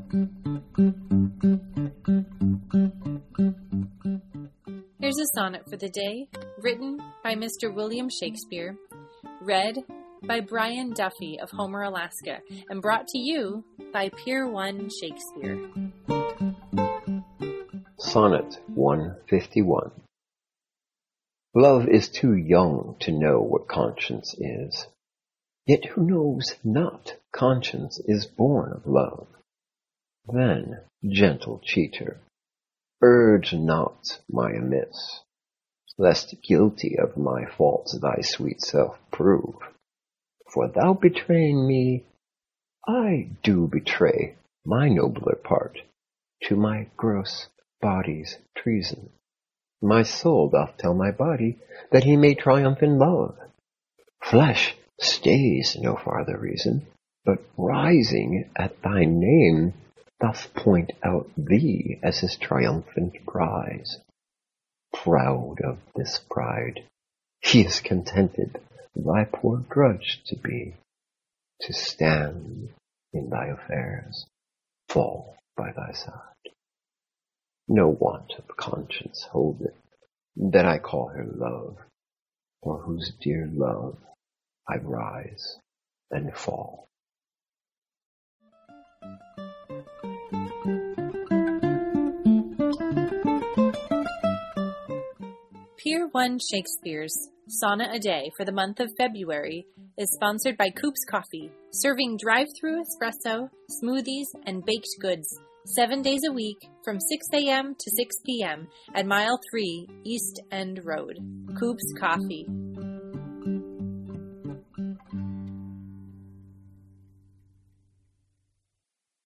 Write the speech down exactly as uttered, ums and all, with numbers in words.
Here's a sonnet for the day, written by Mister William Shakespeare, read by Brian Duffy of Homer, Alaska, and brought to you by Pier one Shakespeare. Sonnet one fifty-one. Love is too young to know what conscience is, yet who knows not conscience is born of love. Then, gentle cheater, urge not my amiss, lest guilty of my faults thy sweet self prove. For thou betraying me, I do betray my nobler part to my gross body's treason. My soul doth tell my body that he may triumph in love. Flesh stays no farther reason, but rising at thy name doth point out thee as his triumphant prize. Proud of this pride, he is contented thy poor drudge to be, to stand in thy affairs, fall by thy side. No want of conscience hold it, that I call her love, for whose dear love I rise and fall. Pier one Shakespeare's Sonnet a Day for the month of February is sponsored by Coop's Coffee, serving drive-through espresso, smoothies, and baked goods seven days a week from six a.m. to six p.m. at Mile three East End Road. Coop's Coffee.